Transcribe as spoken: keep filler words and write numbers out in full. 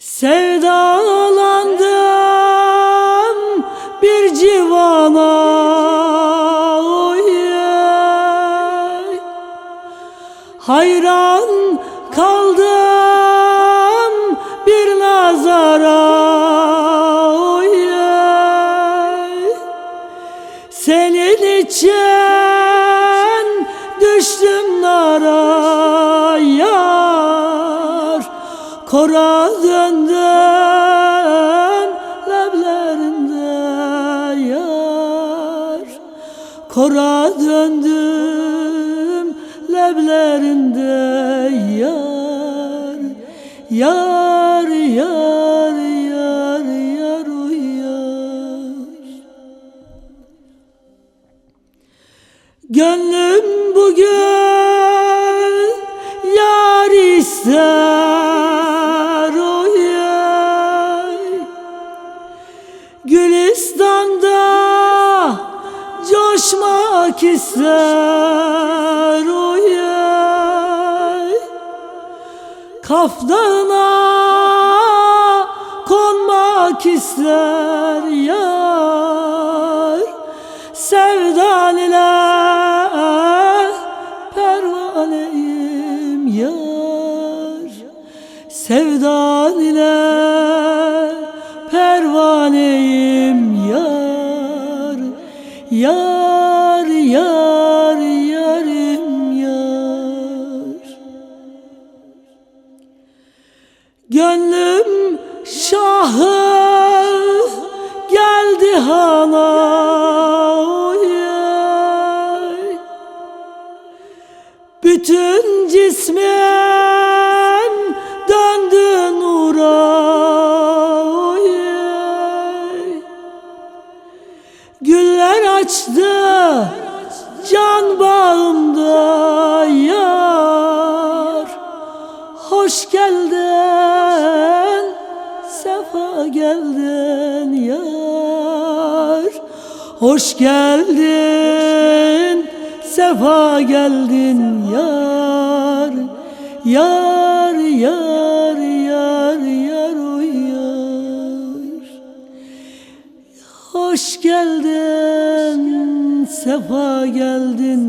Sevdalandım bir civana, oy, hayran kaldım bir nazara, oy, senin için düştüm nara, yar kora döndüm leblerinde, yar kora döndüm leblerinde, yar yar yar yar yar uyar. Gönlüm bugün yar ister, oy, Gülistan'da coşmak ister, oy, Kaf Dağı'na konmak ister, yar sevdan ile pervaneyim, yar sevdan ile pervaneyim, yar yar yar yarim, yar. Gönlüm şahı geldi hana, oy, bütün cismim döndü nura, oy, güller açtı can bağımda, yar hoş geldin sefa geldin, yar hoş geldin sefa geldin, yar yar yar yar yar uyar. Hoş geldin sefa geldin,